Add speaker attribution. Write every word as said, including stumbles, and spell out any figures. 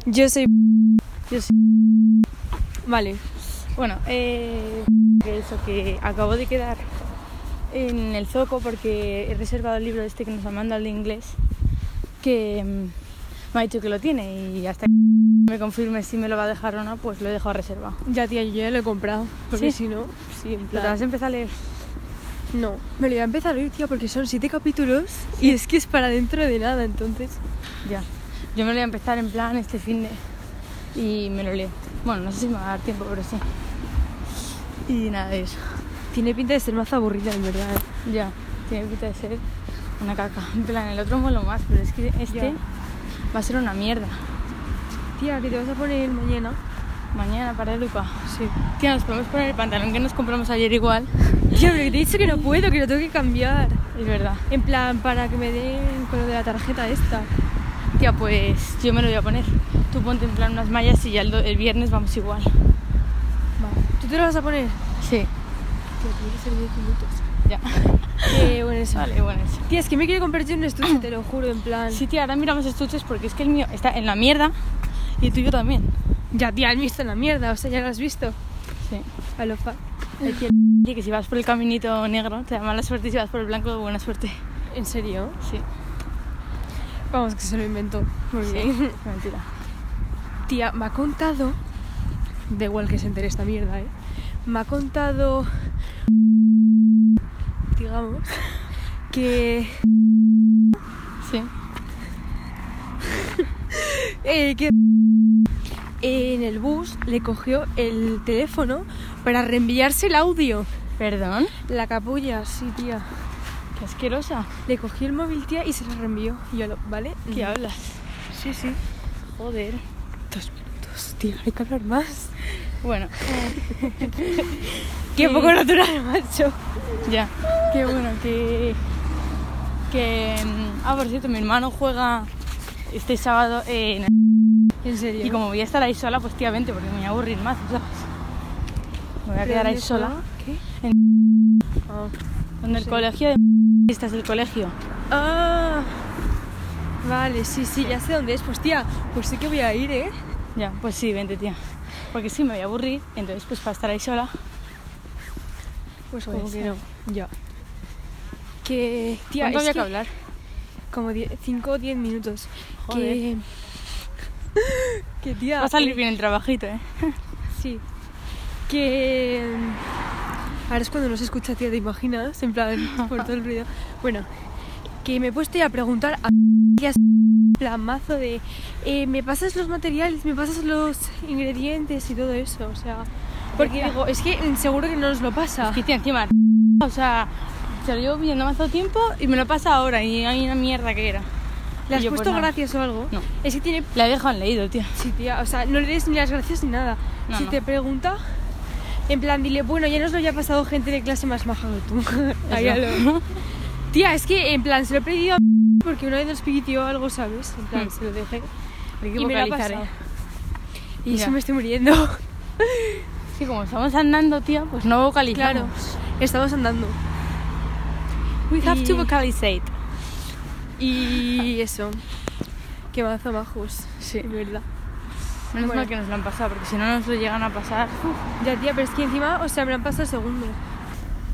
Speaker 1: Yo soy...
Speaker 2: Yo soy...
Speaker 1: Vale.
Speaker 2: Bueno, eh... que eso, que acabo de quedar en el Zoco porque he reservado el libro este que nos ha mandado, el de inglés, que um, me ha dicho que lo tiene y hasta que me confirme si me lo va a dejar o no, pues lo he dejado reservado.
Speaker 1: Ya, tía, yo ya lo he comprado. Porque
Speaker 2: ¿Sí?
Speaker 1: si no, sí, en
Speaker 2: ¿Pero
Speaker 1: plan...
Speaker 2: te vas a empezar a leer?
Speaker 1: No, me lo voy a empezar hoy, tía, porque son siete capítulos
Speaker 2: Sí.
Speaker 1: y es que es para dentro de nada, entonces...
Speaker 2: Ya. Yo me lo voy a empezar en plan este fin de... y me lo leo. Bueno, no sé si me va a dar tiempo, pero sí. Y nada de eso.
Speaker 1: Tiene pinta de ser más aburrida, en verdad, ¿eh?
Speaker 2: Ya, tiene pinta de ser una caca. En plan, el otro mola más, pero es que este
Speaker 1: Ya.
Speaker 2: va a ser una mierda.
Speaker 1: Tía, ¿qué te vas a poner mañana?
Speaker 2: Mañana para Luca.
Speaker 1: Sí.
Speaker 2: Tía, nos podemos poner el pantalón que nos compramos ayer igual.
Speaker 1: Tía, pero que te he dicho que no puedo, que lo tengo que cambiar.
Speaker 2: Es verdad.
Speaker 1: En plan, para que me den con lo de la tarjeta esta.
Speaker 2: Tía, pues yo me lo voy a poner. Tú ponte en plan unas mallas y ya el, do- el viernes vamos igual.
Speaker 1: Vale. ¿Tú te lo vas a poner?
Speaker 2: Sí.
Speaker 1: Tía, tiene que ser diez minutos.
Speaker 2: Ya.
Speaker 1: Eh, bueno, eso.
Speaker 2: Vale, bueno, eso.
Speaker 1: Tía, es que me quiero comprar yo un estuche, te lo juro, en plan...
Speaker 2: Sí, tía, ahora miramos estuches porque es que el mío está en la mierda y el tuyo también.
Speaker 1: Ya, tía, el mío está en la mierda, o sea, ya lo has visto.
Speaker 2: Sí.
Speaker 1: A lo fa...
Speaker 2: El que, que si vas por el caminito negro te da mala suerte y si vas por el blanco buena suerte.
Speaker 1: ¿En serio?
Speaker 2: Sí.
Speaker 1: Vamos, que se lo inventó. Muy
Speaker 2: Sí.
Speaker 1: bien.
Speaker 2: Mentira.
Speaker 1: Tía, me ha contado... Da igual que se entere esta mierda, ¿eh? Me ha contado... Digamos... Que...
Speaker 2: Sí.
Speaker 1: Eh, que... En el bus le cogió el teléfono para reenviarse el audio.
Speaker 2: ¿Perdón?
Speaker 1: La capulla, sí, tía.
Speaker 2: Qué asquerosa.
Speaker 1: Le cogió el móvil, tía, y se lo reenvió. Y yo lo... ¿Vale?
Speaker 2: ¿Qué hablas?
Speaker 1: Sí, sí.
Speaker 2: Joder.
Speaker 1: Dos minutos, tía. Hay que hablar más.
Speaker 2: Bueno.
Speaker 1: Qué poco natural, macho.
Speaker 2: Ya. Qué bueno que... Que... mm, Ah, por cierto, mi hermano juega este sábado en el...
Speaker 1: ¿En serio?
Speaker 2: Y como voy a estar ahí sola, pues tía, vente, porque me voy a aburrir más, ¿sabes? Me voy a quedar ahí sola.
Speaker 1: ¿Qué? Ah.
Speaker 2: En el
Speaker 1: Sí.
Speaker 2: colegio de... Este es el colegio.
Speaker 1: Ah, vale, sí, sí, ya sé dónde es. Pues tía, pues sí que voy a ir, ¿eh?
Speaker 2: Ya, pues sí, vente, tía. Porque sí, me voy a aburrir, entonces pues para estar ahí sola...
Speaker 1: Pues
Speaker 2: Pues
Speaker 1: como que
Speaker 2: sí.
Speaker 1: no. Ya. Que, tía,
Speaker 2: ¿Cuánto
Speaker 1: es
Speaker 2: había
Speaker 1: que
Speaker 2: que hablar?
Speaker 1: como cinco o diez minutos.
Speaker 2: Joder.
Speaker 1: Que... que tía...
Speaker 2: Va a salir
Speaker 1: eh,
Speaker 2: bien el trabajito, ¿eh?
Speaker 1: Sí. Que... Ahora es cuando no se escucha, tía, ¿te imaginas? En plan, por todo el ruido. Bueno, que me he puesto ya a preguntar a tías plan mazo de eh, me pasas los materiales, me pasas los ingredientes y todo eso, o sea, porque
Speaker 2: Ya.
Speaker 1: digo, es que mm, seguro que no nos lo pasa.
Speaker 2: Es que tía, encima... O sea, se lo llevo viendo hace tiempo y me lo pasa ahora y hay una mierda que era.
Speaker 1: ¿Le has
Speaker 2: Y yo, pues,
Speaker 1: puesto
Speaker 2: nada.
Speaker 1: gracias o algo?
Speaker 2: No.
Speaker 1: Es que tiene...
Speaker 2: La he dejado en leído, tía.
Speaker 1: Sí, tía, o sea, no le des ni las gracias ni nada.
Speaker 2: No,
Speaker 1: si
Speaker 2: no.
Speaker 1: te pregunta, en plan, dile, bueno, ya nos lo haya pasado gente de clase más maja que tú. Ahí a lo- Tía, es que en plan, se lo he pedido a porque una vez nos pidió algo, ¿sabes? En plan,
Speaker 2: Hmm.
Speaker 1: se lo dejé.
Speaker 2: Hay que
Speaker 1: Y me lo ha
Speaker 2: vocalizar,
Speaker 1: pasado.
Speaker 2: ¿eh?
Speaker 1: Y
Speaker 2: Ya.
Speaker 1: eso me estoy muriendo.
Speaker 2: Sí, como estamos andando, tía, pues no vocalizamos.
Speaker 1: Claro, estamos andando.
Speaker 2: We have
Speaker 1: Y-
Speaker 2: to vocalize.
Speaker 1: Y eso. Qué mazo majos.
Speaker 2: Sí.
Speaker 1: Es verdad.
Speaker 2: Menos
Speaker 1: Bueno.
Speaker 2: mal que nos lo han pasado, porque si no nos lo llegan a pasar... uf.
Speaker 1: Ya, tía, pero es que encima, o sea, me lo han pasado el segundo.